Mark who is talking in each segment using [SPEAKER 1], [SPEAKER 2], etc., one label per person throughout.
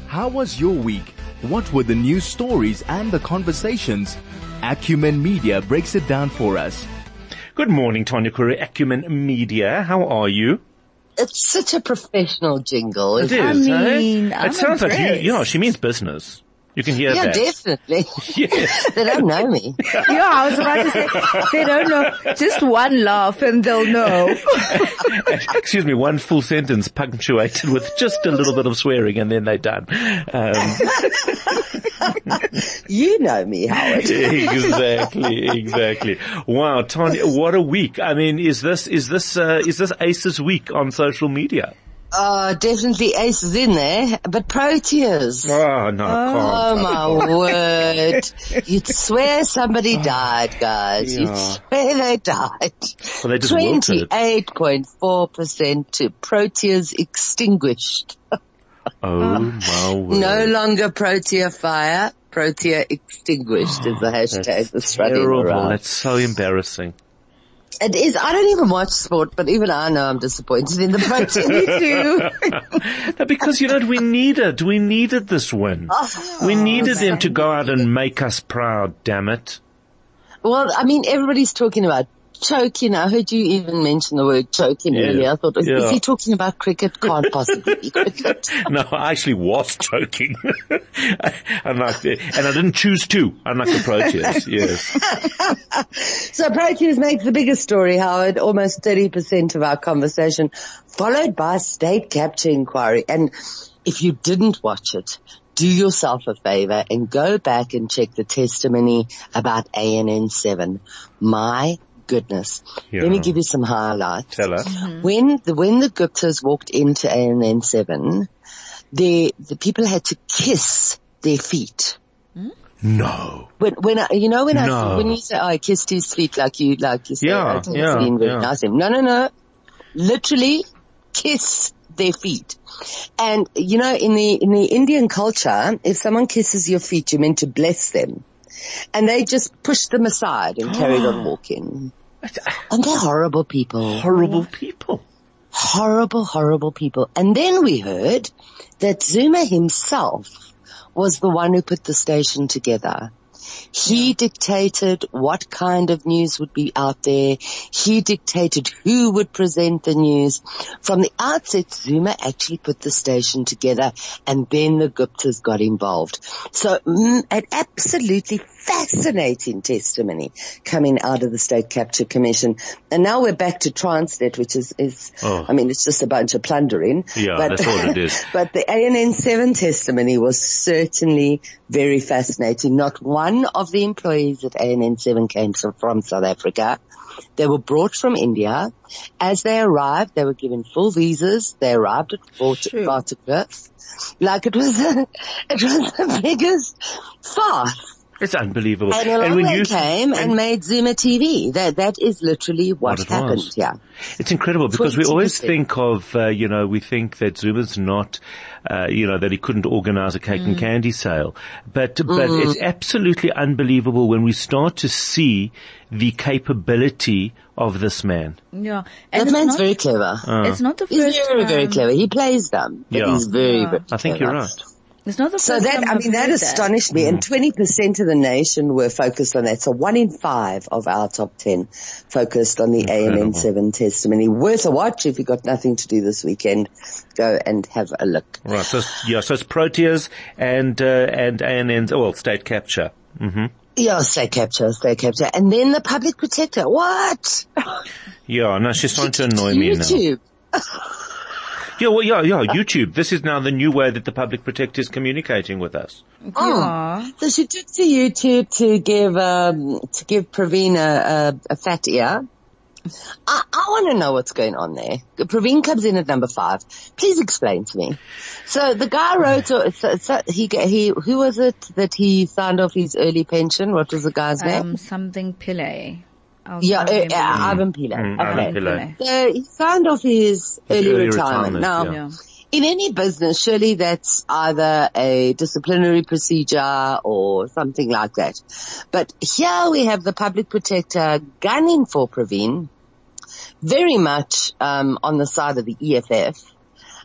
[SPEAKER 1] How was your week? What were the news stories and the conversations? Acumen Media breaks it down for us.
[SPEAKER 2] Good morning, Tanya Kure, Acumen Media. How are you?
[SPEAKER 3] It's such a professional jingle.
[SPEAKER 2] It is, it sounds like she means business. You can hear that.
[SPEAKER 3] Yeah, definitely.
[SPEAKER 2] Yes.
[SPEAKER 3] They don't know me.
[SPEAKER 4] Yeah, I was about to say, they don't know. Just one laugh and they'll know.
[SPEAKER 2] Excuse me, one full sentence punctuated with just a little bit of swearing and then they're done.
[SPEAKER 3] You know me, Howard.
[SPEAKER 2] Exactly. Wow, Tanya, what a week. I mean, is this Ace's week on social media?
[SPEAKER 3] Definitely Aces in there, but Proteas.
[SPEAKER 2] Oh, no,
[SPEAKER 3] Oh my word. You'd swear somebody died, guys.
[SPEAKER 2] Yeah.
[SPEAKER 3] You'd swear they died.
[SPEAKER 2] Well, they just wilted.
[SPEAKER 3] 28.4% to Proteas extinguished.
[SPEAKER 2] Oh my word.
[SPEAKER 3] No longer Protea fire, Protea extinguished is the hashtag that's running around.
[SPEAKER 2] That's so embarrassing.
[SPEAKER 3] It is. I don't even watch sport, but even I know I'm disappointed in the Proteas.
[SPEAKER 4] Me too.
[SPEAKER 2] No, because, we needed this win. We needed them to go out and make us proud, damn it.
[SPEAKER 3] Well, I mean, everybody's talking about choking. I heard you even mention the word choking earlier. I thought, is he talking about cricket? Can't possibly be cricket.
[SPEAKER 2] No, I actually was choking. And I didn't choose to, unlike the Proteas, yes.
[SPEAKER 3] So Proteas make the biggest story, Howard, almost 30% of our conversation, followed by state capture inquiry. And if you didn't watch it, do yourself a favor and go back and check the testimony about ANN7. My goodness.
[SPEAKER 2] Yeah.
[SPEAKER 3] Let me give you some highlights.
[SPEAKER 2] Tell us.
[SPEAKER 3] Mm-hmm. When the Guptas walked into ANN7, the people had to kiss their feet.
[SPEAKER 2] No.
[SPEAKER 3] When you say, I kissed his feet like you say,
[SPEAKER 2] yeah.
[SPEAKER 3] Nice. No. Literally kiss their feet. And, in the Indian culture, if someone kisses your feet, you're meant to bless them. And they just pushed them aside and carried on walking. And they're horrible people.
[SPEAKER 2] Horrible people.
[SPEAKER 3] Horrible people. And then we heard that Zuma himself was the one who put the station together. He dictated what kind of news would be out there. He dictated who would present the news. From the outset, Zuma actually put the station together, and then the Guptas got involved. So an absolutely fascinating testimony coming out of the State Capture Commission. And now we're back to Transnet, which is it's just a bunch of plundering.
[SPEAKER 2] Yeah, that's all it is.
[SPEAKER 3] But the ANN7 testimony was certainly very fascinating. Not one of the employees at ANN7 came from South Africa. They were brought from India. As they arrived, they were given full visas. They arrived at Waterkloof. Like it was the biggest farce.
[SPEAKER 2] It's unbelievable.
[SPEAKER 3] And when they came and made Zuma TV. That is literally what happened. Yeah.
[SPEAKER 2] It's incredible because 20%. We always think of, we think that Zuma's not, that he couldn't organize a cake and candy sale. But it's absolutely unbelievable when we start to see the capability of this man.
[SPEAKER 4] Yeah.
[SPEAKER 3] And the man's very clever.
[SPEAKER 4] It's not the first
[SPEAKER 3] He's very, very clever. He plays dumb, but he's very, very clever.
[SPEAKER 2] I think you're right.
[SPEAKER 4] It's not the first
[SPEAKER 3] that astonished me. And 20% of the nation were focused on that. So 1 in 5 of our top 10 focused on the ANN7 testimony. Worth a watch if you've got nothing to do this weekend. Go and have a look.
[SPEAKER 2] Right. So it's Proteas and ANN, State Capture. Mm-hmm.
[SPEAKER 3] Yeah, State Capture. And then the Public Protector. What?
[SPEAKER 2] Yeah, no, she's trying to annoy me now.
[SPEAKER 3] YouTube.
[SPEAKER 2] YouTube. This is now the new way that the Public Protector is communicating with us.
[SPEAKER 3] So she took to YouTube to give Praveen a fat ear. I want to know what's going on there. Praveen comes in at number 5. Please explain to me. So the guy wrote, who was it that he signed off his early pension? What was the guy's name?
[SPEAKER 4] Something Pillay.
[SPEAKER 3] Ivan Pillay.
[SPEAKER 2] Ivan Pillay.
[SPEAKER 3] So he signed off his early retirement. Now, in any business, surely that's either a disciplinary procedure or something like that. But here we have the Public Protector gunning for Praveen, very much on the side of the EFF.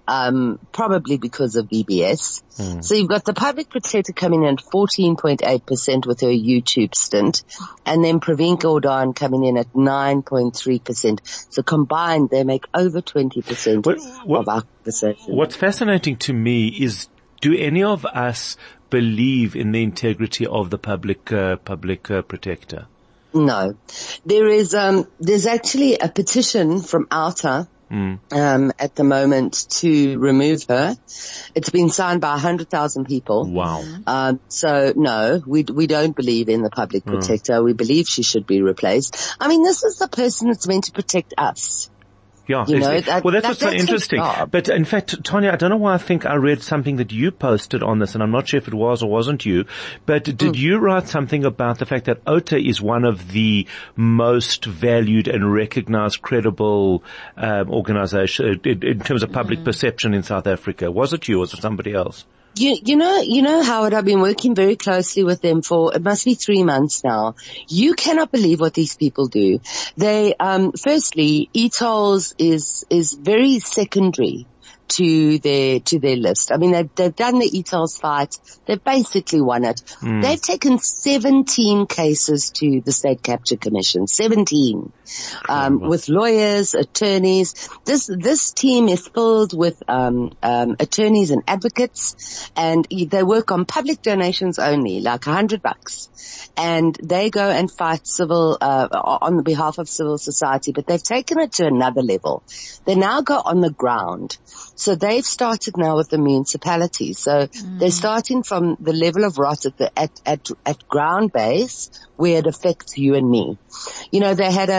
[SPEAKER 3] probably because of BBS. So you've got the public protector coming in at 14.8% with her YouTube stint, and then Praveen Gordhan coming in at 9.3%. So combined, they make over 20% of our conversation.
[SPEAKER 2] What's fascinating to me is, do any of us believe in the integrity of the public protector?
[SPEAKER 3] No. There's actually a petition from OUTA at the moment to remove her. It's been signed by 100,000 people.
[SPEAKER 2] Wow.
[SPEAKER 3] So no, we don't believe in the public protector. We believe she should be replaced. I mean, this is the person that's meant to protect us.
[SPEAKER 2] Yeah.
[SPEAKER 3] You know,
[SPEAKER 2] that's what's so interesting. But in fact, Tanya, I don't know why I think I read something that you posted on this, and I'm not sure if it was or wasn't you, but did you write something about the fact that OUTA is one of the most valued and recognized credible organization in terms of public perception in South Africa? Was it you or was it somebody else?
[SPEAKER 3] You know, Howard, I've been working very closely with them for, it must be 3 months now. You cannot believe what these people do. They, firstly, e-tolls is very secondary to their list. I mean, they've done the e-tolls fight. They've basically won it. They've taken 17 cases to the State Capture Commission. 17. With lawyers, attorneys. This team is filled with, attorneys and advocates, and they work on public donations only, like $100. And they go and fight civil, on the behalf of civil society, but they've taken it to another level. They now go on the ground. So they've started now with the municipalities. So they're starting from the level of rot at ground base where it affects you and me. You know, they had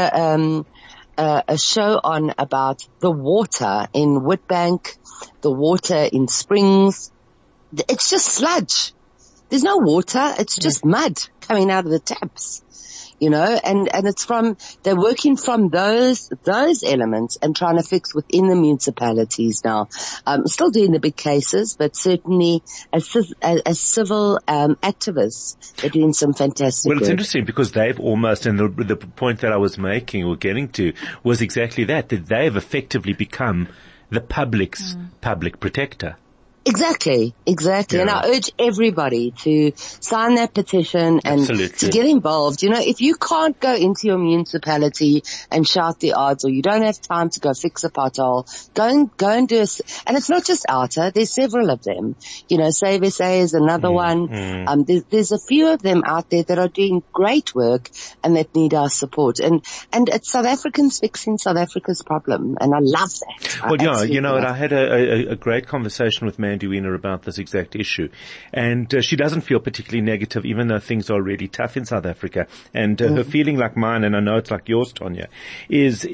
[SPEAKER 3] a show on about the water in Witbank, the water in Springs. It's just sludge. There's no water. It's just mud coming out of the taps. You know, and it's they're working from those elements and trying to fix within the municipalities now. Still doing the big cases, but certainly as civil, activists, they're doing some fantastic work.
[SPEAKER 2] Well, it's interesting because they've almost, and the point that I was making or getting to was exactly that they've effectively become the public's public protector.
[SPEAKER 3] Exactly. Yeah. And I urge everybody to sign that petition and to get involved. You know, if you can't go into your municipality and shout the odds, or you don't have time to go fix a pothole, go and do and it's not just OUTA, there's several of them. You know, Save SA is another one. There's a few of them out there that are doing great work and that need our support. And it's South Africans fixing South Africa's problem. And I love that.
[SPEAKER 2] Well, yeah, you know, and I had a great conversation with Mandy Wiener about this exact issue, and she doesn't feel particularly negative, even though things are really tough in South Africa. And her feeling, like mine, and I know it's like yours, Tanya, is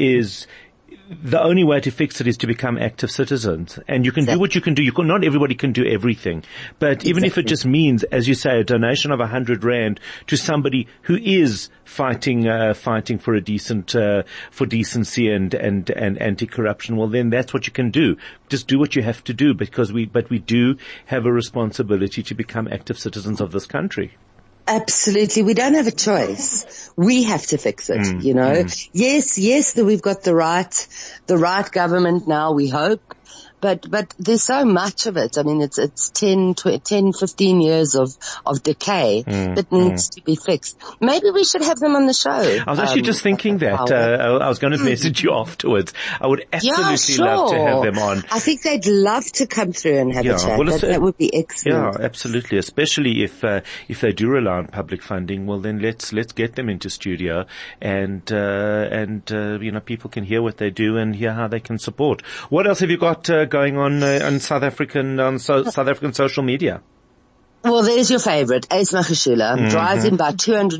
[SPEAKER 2] the only way to fix it is to become active citizens. And you can do what you can do. Not everybody can do everything. But even if it just means, as you say, a donation of 100 Rand to somebody who is fighting for a decent, for decency and anti-corruption, well then that's what you can do. Just do what you have to do, but we do have a responsibility to become active citizens of this country.
[SPEAKER 3] Absolutely. We don't have a choice. We have to fix it, you know. Yes, that we've got the right government now, we hope. But there's so much of it. I mean, it's 10, 15 years of decay that needs to be fixed. Maybe we should have them on the show.
[SPEAKER 2] I was actually just thinking that. I was going to message you afterwards. I would absolutely love to have them on.
[SPEAKER 3] I think they'd love to come through and have a chat. Well, that would be excellent.
[SPEAKER 2] Yeah, absolutely. Especially if they do rely on public funding, well then let's get them into studio and you know, people can hear what they do and hear how they can support. What else have you got going on South African social media?
[SPEAKER 3] Well, there's your favorite, Ace Magashule, rising by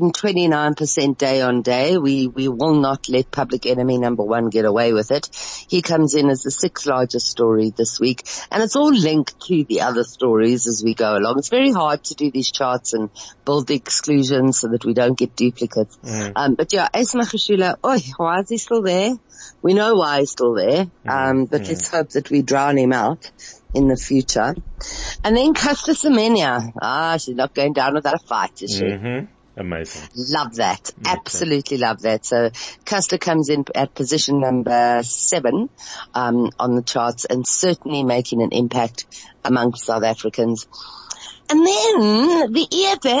[SPEAKER 3] 229% day on day. We will not let Public Enemy #1 get away with it. He comes in as the 6th largest story this week, and it's all linked to the other stories as we go along. It's very hard to do these charts and build the exclusions so that we don't get duplicates. But yeah, Ace Magashule, why is he still there? We know why he's still there, but let's hope that we drown him out in the future. And then Caster Semenya. She's not going down without a fight, is she?
[SPEAKER 2] Amazing.
[SPEAKER 3] Love that. Absolutely love that. So Custer comes in at position number 7 on the charts, and certainly making an impact amongst South Africans. And then the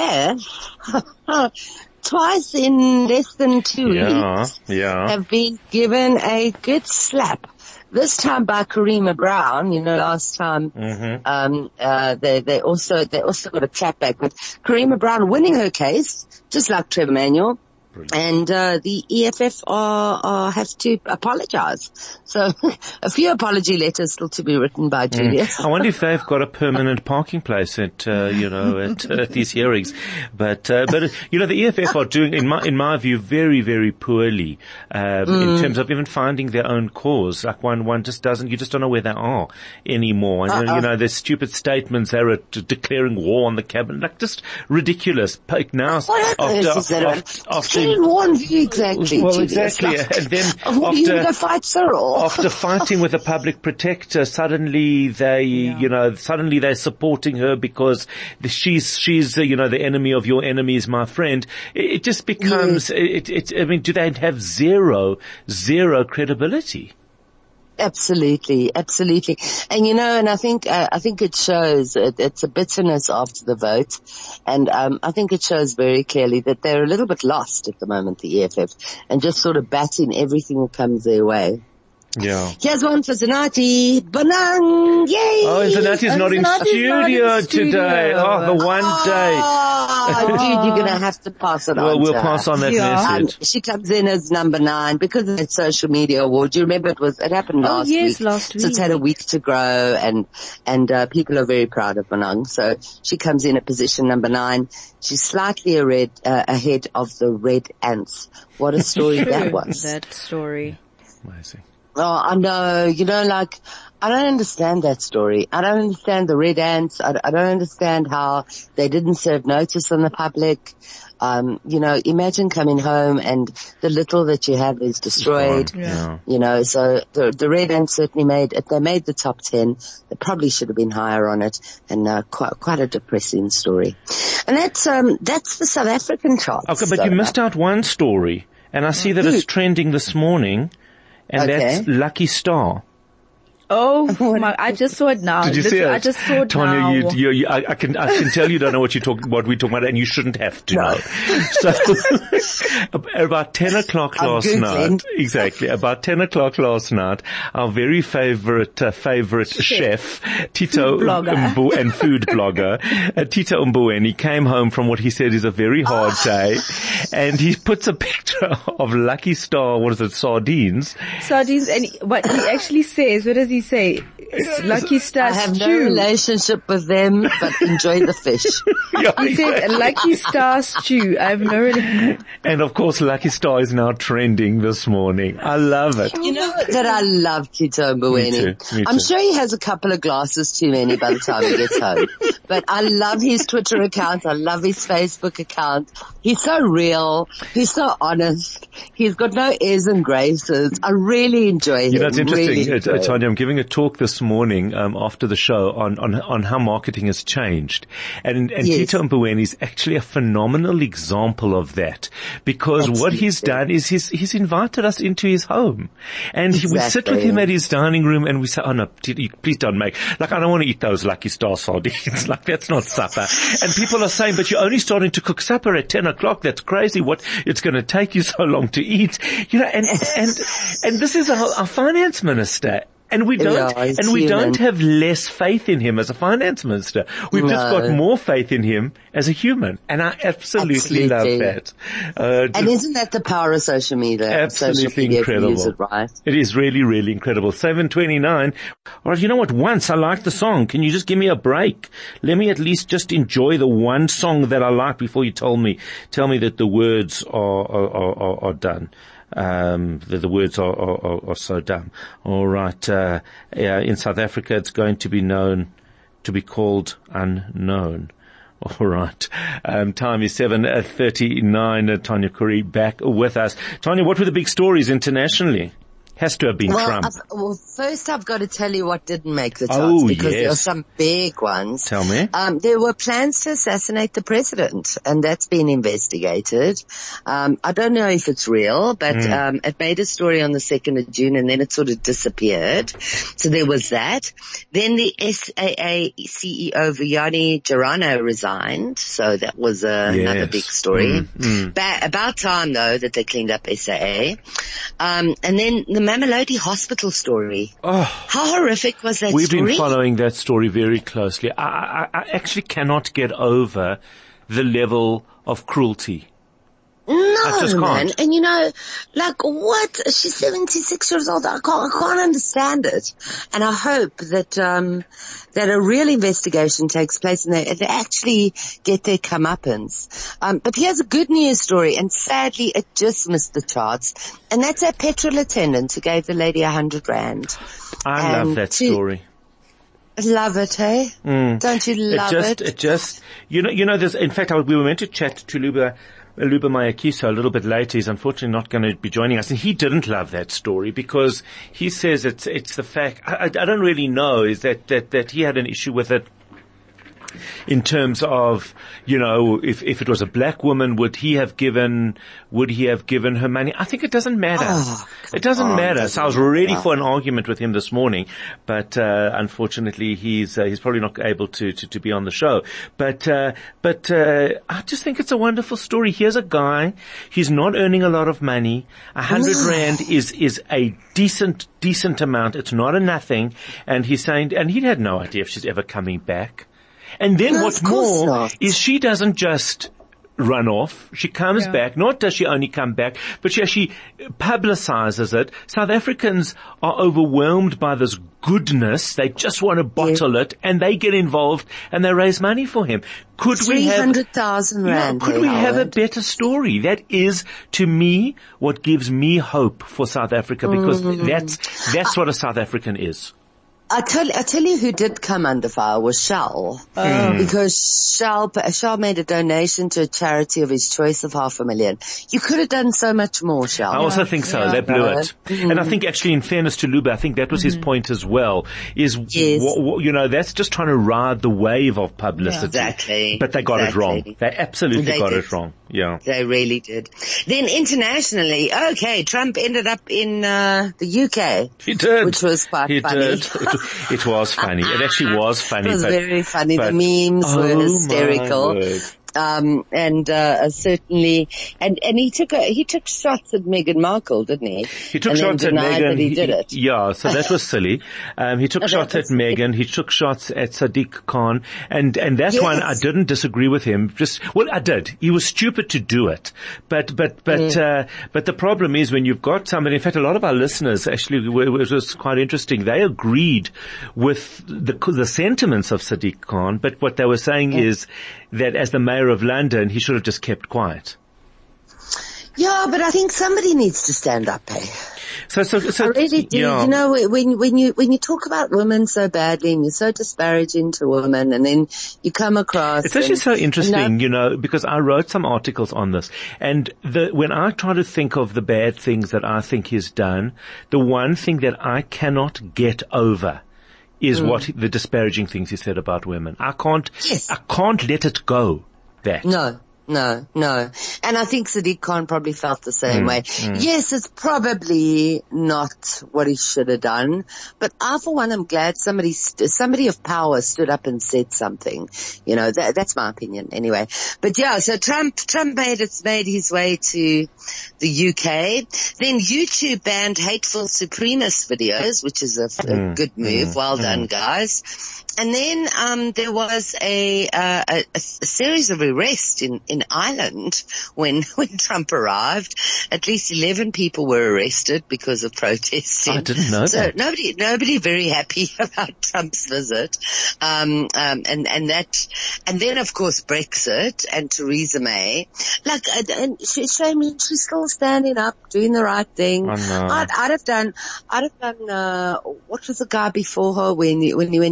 [SPEAKER 3] EFF, twice in less than 2 weeks, have been given a good slap. This time by Karima Brown. Last time, they also got a clap back with Karima Brown winning her case, just like Trevor Manuel. Brilliant. And the EFF have to apologize. So a few apology letters still to be written by Julius.
[SPEAKER 2] I wonder if they've got a permanent parking place at at these hearings. But the EFF are doing, in my view, very, very poorly in terms of even finding their own cause. Like one just doesn't. You just don't know where they are anymore. And their stupid statements. They're declaring war on the cabinet, like just ridiculous. Like now, after
[SPEAKER 3] exactly.
[SPEAKER 2] Well, exactly. And then
[SPEAKER 3] are you going to fight Cyril?
[SPEAKER 2] After fighting with the public protector, suddenly they're supporting her because she's the enemy of your enemy is my friend. It just becomes, do they have zero credibility?
[SPEAKER 3] Absolutely. And I think it shows, it's a bitterness after the vote. And, I think it shows very clearly that they're a little bit lost at the moment, the EFF, and just sort of batting everything that comes their way.
[SPEAKER 2] Yeah.
[SPEAKER 3] Here's one for Zanati. Banang! Yay!
[SPEAKER 2] Oh, Zanati's not in studio today. Oh, the one day.
[SPEAKER 3] Dude, you're gonna have to pass it on.
[SPEAKER 2] Well, we'll pass on that message.
[SPEAKER 3] She comes in as number 9 because of that social media award. You remember it happened last week.
[SPEAKER 4] Yes, last week.
[SPEAKER 3] So it's had a week to grow and people are very proud of Banang. So she comes in at position number 9. She's slightly ahead of the Red Ants. What a story that was.
[SPEAKER 4] That story.
[SPEAKER 2] Amazing.
[SPEAKER 3] Oh, I know. I don't understand that story. I don't understand the Red Ants. I don't understand how they didn't serve notice on the public. Imagine coming home and the little that you have is destroyed.
[SPEAKER 2] Yeah.
[SPEAKER 3] So the Red Ants certainly made the top 10. They probably should have been higher on it, and quite a depressing story. And that's the South African charts.
[SPEAKER 2] Okay, but you missed out one story, and I see that it's trending this morning. And that's Lucky Star.
[SPEAKER 4] Oh my! I just saw it now.
[SPEAKER 2] Did you see it?
[SPEAKER 4] I just saw it
[SPEAKER 2] Tanya,
[SPEAKER 4] now.
[SPEAKER 2] I can tell you don't know what we're talking about, and you shouldn't have to know. So, about 10 o'clock last night, exactly, about 10 o'clock last night, our very favorite chef, Tito Umbu, and food blogger, Tito Umbueni, came home from what he said is a very hard day, and he puts a picture of Lucky Star, sardines,
[SPEAKER 4] and what he actually says, what does he say? Lucky Star
[SPEAKER 3] I have
[SPEAKER 4] stew.
[SPEAKER 3] no relationship with them, but enjoy the fish.
[SPEAKER 4] He said Lucky Star stew. I have no relationship.
[SPEAKER 2] And of course, Lucky Star is now trending this morning. I love it.
[SPEAKER 3] You know that I love Tito Mbuweni.
[SPEAKER 2] Me too.
[SPEAKER 3] I'm sure he has a couple of glasses too many by the time he gets home. But I love his Twitter account. I love his Facebook account. He's so real. He's so honest. He's got no airs and graces. I really enjoy him.
[SPEAKER 2] It's interesting,
[SPEAKER 3] really
[SPEAKER 2] Tanya. I'm giving a talk this morning after the show on how marketing has changed, and yes. Tito Mbuweni is actually a phenomenal example of that, because what he's done is he's invited us into his home, and we sit with him at his dining room, and we say, "Oh no, please don't make I don't want to eat those Lucky Star sardines. That's not supper." And people are saying, "But you're only starting to cook supper at 10 o'clock. That's crazy. What it's going to take you so long to eat?" And this is our finance minister. And we don't have less faith in him as a finance minister. We've just got more faith in him as a human. And I absolutely love that.
[SPEAKER 3] And isn't that the power of social media?
[SPEAKER 2] Absolutely
[SPEAKER 3] social media
[SPEAKER 2] incredible.
[SPEAKER 3] Use it, right?
[SPEAKER 2] It is really, really incredible. 7:29. All right, you know what? Once I like the song. Can you just give me a break? Let me at least just enjoy the one song that I like before you tell me that the words are done. The words are so dumb. All right. In South Africa, it's going to be called Unknown. All right. Time is 7:39. Tanya Curry back with us. Tanya, what were the big stories internationally? Has to have been Trump.
[SPEAKER 3] First I've got to tell you what didn't make the charts, because there are some big ones.
[SPEAKER 2] Tell me.
[SPEAKER 3] There were plans to assassinate the president, and that's been investigated. I don't know if it's real, but it made a story on the 2nd of June, and then it sort of disappeared. So there was that. Then the SAA CEO Vuyani Jarano resigned, so that was another big story. About time, though, that they cleaned up SAA. And then the Mamelodi Hospital story. Oh, how horrific was that story?
[SPEAKER 2] We've been following that story very closely. I actually cannot get over the level of cruelty.
[SPEAKER 3] No, man. And like what? She's 76 years old. I can't understand it. And I hope that a real investigation takes place and they actually get their comeuppance. But here's a good news story, and sadly it just missed the charts. And that's our petrol attendant who gave the lady 100 rand.
[SPEAKER 2] I love that story.
[SPEAKER 3] Love it, hey? Don't you love it?
[SPEAKER 2] It just, there's, in fact, we were meant to chat to Luba Mayakiso a little bit later. He's unfortunately not going to be joining us, and he didn't love that story because he says it's the fact, I don't really know, is that he had an issue with it in terms of, if it was a black woman, would he have given her money? I think it doesn't matter. It doesn't matter. So I was ready for an argument with him this morning, but unfortunately he's probably not able to be on the show. But I just think it's a wonderful story. Here's a guy, he's not earning a lot of money. 100 rand is a decent amount. It's not a nothing. And he's saying, and he had no idea if she's ever coming back. And then what's more is she doesn't just run off. She comes back. Not does she only come back, but she actually publicizes it. South Africans are overwhelmed by this goodness. They just want to bottle it, and they get involved and they raise money for him. Could we have
[SPEAKER 3] 300,000 rand?
[SPEAKER 2] Could we have a better story? That is, to me, what gives me hope for South Africa, because that's what a South African is.
[SPEAKER 3] I tell you who did come under fire was Shell. Because Shell made a donation to a charity of his choice of 500,000. You could have done so much more, Shell.
[SPEAKER 2] I also think so. They blew it. And I think actually, in fairness to Luba, I think that was his point as well, is, that's just trying to ride the wave of publicity.
[SPEAKER 3] Exactly.
[SPEAKER 2] But they got it wrong. They absolutely got it wrong. Yeah.
[SPEAKER 3] They really did. Then internationally, Trump ended up in the UK.
[SPEAKER 2] He did.
[SPEAKER 3] Which was quite funny.
[SPEAKER 2] It was funny. It actually was funny.
[SPEAKER 3] It was very funny. The memes were hysterical. Certainly, and he took shots at Meghan Markle, didn't he?
[SPEAKER 2] He took shots at Meghan.
[SPEAKER 3] That he did it.
[SPEAKER 2] Yeah, so that was silly. He took shots at Meghan. He took shots at Sadiq Khan, and that's one I didn't disagree with him. I did. He was stupid to do it, but the problem is when you've got somebody. In fact, a lot of our listeners actually, it was quite interesting. They agreed with the sentiments of Sadiq Khan, but what they were saying is that as the mayor of London, he should have just kept quiet.
[SPEAKER 3] Yeah, but I think somebody needs to stand up, hey?
[SPEAKER 2] So
[SPEAKER 3] I really do.
[SPEAKER 2] Yeah.
[SPEAKER 3] When you talk about women so badly and you're so disparaging to women, and then you come across.
[SPEAKER 2] It's actually so interesting, because I wrote some articles on this, and when I try to think of the bad things that I think he's done, the one thing that I cannot get over is what the disparaging things he said about women. I can't let it go.
[SPEAKER 3] No. And I think Sadiq Khan probably felt the same way. Yes, it's probably not what he should have done, but I, for one, am glad somebody of power stood up and said something. That's my opinion anyway. But yeah, so Trump made his way to the UK. Then YouTube banned hateful supremacist videos, which is a good move. Well done, guys. And then there was a series of arrests in Ireland when Trump arrived. At least 11 people were arrested because of protesting.
[SPEAKER 2] I didn't know that.
[SPEAKER 3] So nobody very happy about Trump's visit. And then of course Brexit and Theresa May. And she's still standing up, doing the right thing.
[SPEAKER 2] Oh, no.
[SPEAKER 3] I'd have done, what was the guy before her when he went,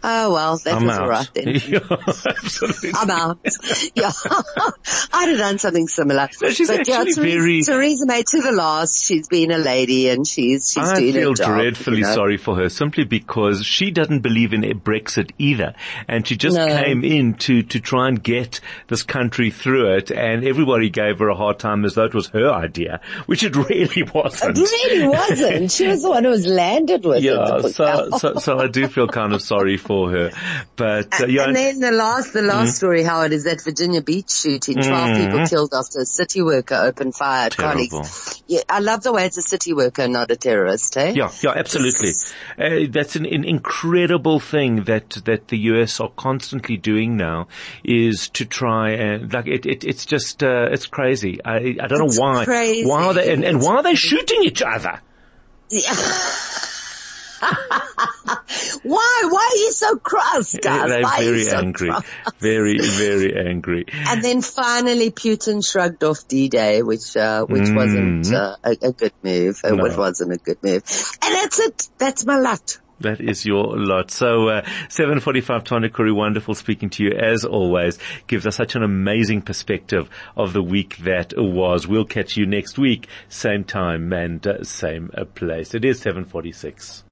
[SPEAKER 3] Oh, well, that
[SPEAKER 2] I'm
[SPEAKER 3] was
[SPEAKER 2] out.
[SPEAKER 3] all right then.
[SPEAKER 2] Yeah, absolutely.
[SPEAKER 3] I'm out. Yeah. I'd have done something similar.
[SPEAKER 2] No, she's
[SPEAKER 3] but
[SPEAKER 2] actually
[SPEAKER 3] Theresa May, to the last, she's been a lady and she's doing her job.
[SPEAKER 2] I feel dreadfully sorry for her, simply because she doesn't believe in Brexit either. And she just came in to try and get this country through it, and everybody gave her a hard time as though it was her idea, which it really wasn't.
[SPEAKER 3] It really wasn't. She was the one who was landed with it.
[SPEAKER 2] Yeah, so I do feel kind of sorry for her. But,
[SPEAKER 3] and then the last story, Howard, is that Virginia Beach shooting. 12 people killed after a city worker opened fire at colleagues. Yeah, I love the way it's a city worker, not a terrorist, hey?
[SPEAKER 2] Yeah, absolutely. That's an incredible thing that the US are constantly doing now, is to try and, like, it's just, it's crazy. I don't know why.
[SPEAKER 3] Crazy.
[SPEAKER 2] Why are they, and why are they shooting each other?
[SPEAKER 3] Yeah. Why are you so cross, guys?
[SPEAKER 2] They're very angry. Very, very angry.
[SPEAKER 3] And then finally Putin shrugged off D-Day, which wasn't a good move.
[SPEAKER 2] No.
[SPEAKER 3] It wasn't a good move. And that's it. That's my lot.
[SPEAKER 2] That is your lot. So, 7:45, Tanya Curry, wonderful speaking to you as always. Gives us such an amazing perspective of the week that was. We'll catch you next week, same time and same place. It is 7:46.